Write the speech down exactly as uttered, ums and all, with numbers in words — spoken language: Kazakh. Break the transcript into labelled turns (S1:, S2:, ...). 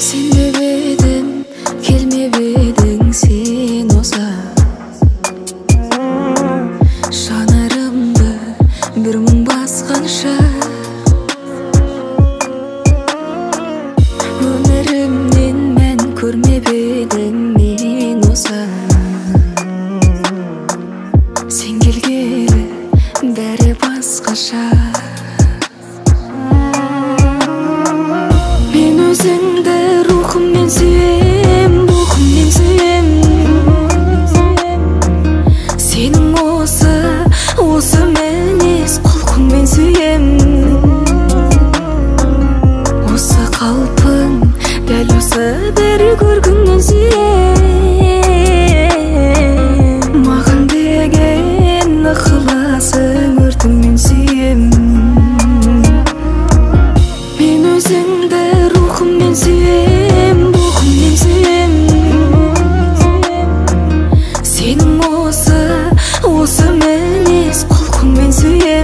S1: Сенбебедім, келмебедің сен оса. Жанарымды бір мұң басқанша, өмірімнен мән көрмебедің мен оса. Сен келгелі бәрі басқаша. Мен өзіңді рухыммен сүйем, рухыммен сүйем. Сенің осы, осы мінез құлқыңмен сүйем. Осы қалпың, дәл осы бір көргіңнен сүйем. Маған деген ықыласың өртіңмен сүйем. Мен өзіңді рухыммен сүйем, рухыммен сүйем. Сенің осы, осы мінез құлқыңмен сүйем.